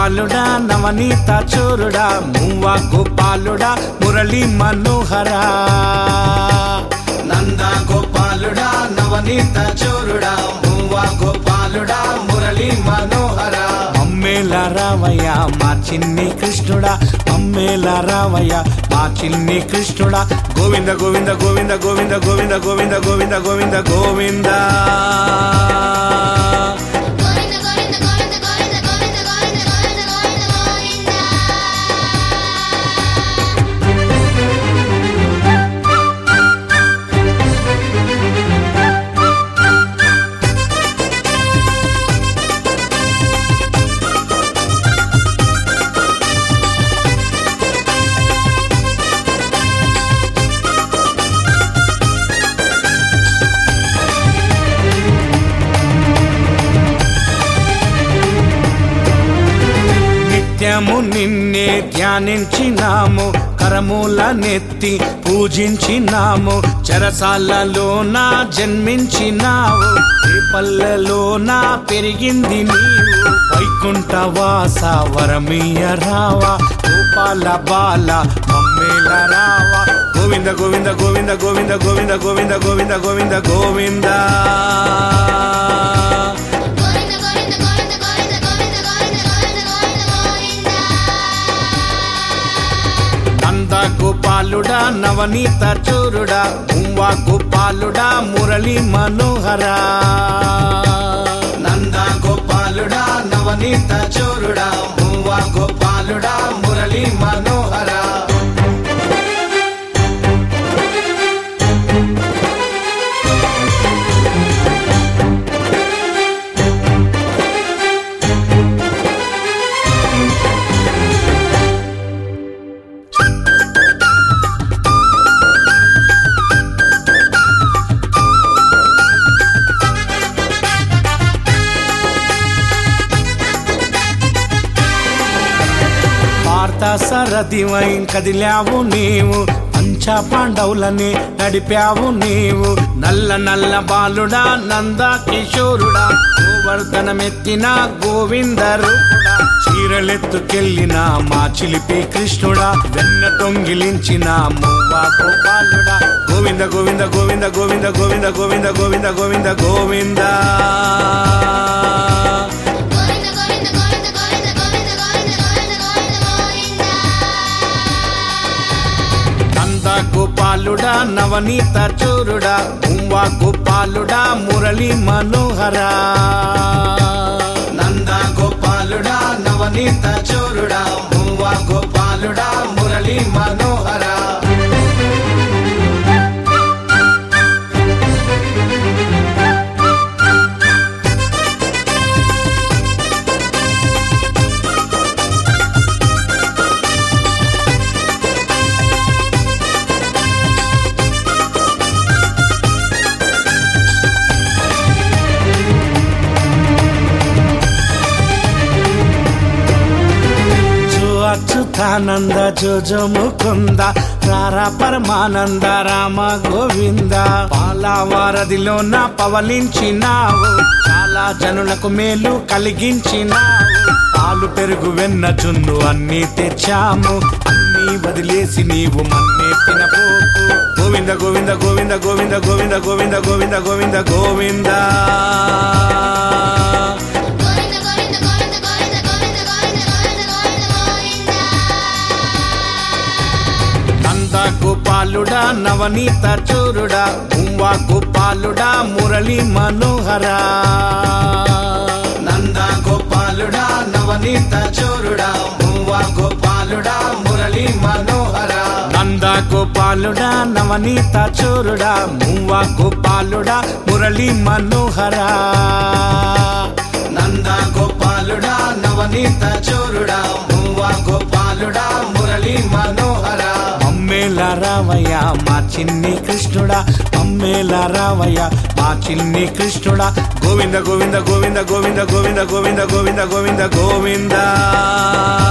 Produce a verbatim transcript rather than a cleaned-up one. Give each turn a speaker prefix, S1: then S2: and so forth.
S1: గోపాలుడా నవనీత చోరుడా మువ్వ గోపాలుడా మురళి మనోహరా
S2: నంద గోపాలుడా నవనీత చోరుడా మువ్వ గోపాలుడా మురళి మనోహరా
S1: అమ్మేల రావయ్య మా చిన్ని కృష్ణుడా అమ్మేల రావయ్య మా చిన్ని కృష్ణుడా గోవింద గోవింద గోవింద గోవింద గోవింద గోవింద గోవింద గోవింద గోవింద నిత్యము నిన్నే ధ్యానించినాము కరమూల నెత్తి పూజించినాము చెరసాలలోన జన్మించినావు ఏ పల్లెలోన పెరిగింది నీవు వైకుంఠవాస వరమీయ రావా గోపాల బాల మమ్మేల రావా గోవింద గోవింద గోవింద గోవింద గోవింద గోవింద గోవింద గోవింద గోవింద నంద గోపాలుడా నవనీత చోరుడా మువ్వ గోపాలుడా మురళి మనోహరా
S2: నంద గోపాలుడా నవనీత చోరుడా మువ్వ గోపాలుడా మురళి మనోహరా
S1: సరదివై కదిలావు నీవు పంచ పాండవులని నడిపావు నీవు నల్ల నల్ల బాలుడా నంద కిషోరుడా గోవర్ధనమెత్తిన గోవింద రూపుడా చీరలెత్తుకెళ్ళిన మా చిలిపి కృష్ణుడా వెన్న తొంగిలించిన మువ్వ గోపాలుడా గోవింద గోవింద గోవింద గోవింద గోవింద గోవింద గోవింద గోవింద గోవింద గోపాలుడా నవనీత చోరుడా మువ్వ గోపాలుడా మురళి మనోహరా
S2: నంద గోపాలుడా నవనీత చోరుడా మువ్వ గోపాలుడా మురళి మనోహరా
S1: అచ్యుతానంద జోజో ముకుంద రారా పరమానంద రామ గోవింద పాలవారధిలోన పవలించినావు చాలా జనులకు మేలు కలిగించినావు పాలు పెరుగు వెన్న జున్ను అన్ని తెచ్చాము అన్ని వదిలేసి నీవు మన్నే తినపోకు గోవింద గోవింద గోవింద గోవింద గోవింద గోవింద గోవింద గోవింద గోవింద గోపాలుడా నవనీత చోరుడా మువ్వ గోపాలుడా మురళి మనోహరా
S2: నంద గోపాలుడా నవనీత చోరుడా మువ్వ గోపాలుడా మురళి మనోహరా
S1: నంద గోపాలుడా నవనీత చోరుడా మువ్వ గోపాలుడా మురళి మనోహరా
S2: నంద గోపాలుడా నవనీత చోరుడా మువ్వ గోపాలుడా మురళి మనోహరా
S1: అమ్మేల రావయ్య మా చిన్ని కృష్ణుడా అమ్మేల రావయ్య మా చిన్ని కృష్ణుడా గోవింద గోవింద గోవింద గోవింద గోవింద గోవింద గోవింద గోవింద గోవింద